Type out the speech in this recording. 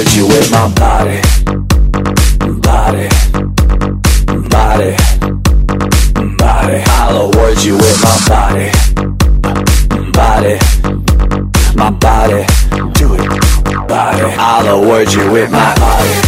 word you with my body. Body, body, body. I'll word you with my body. Body, my body. Do it, body. I'll word you with my body.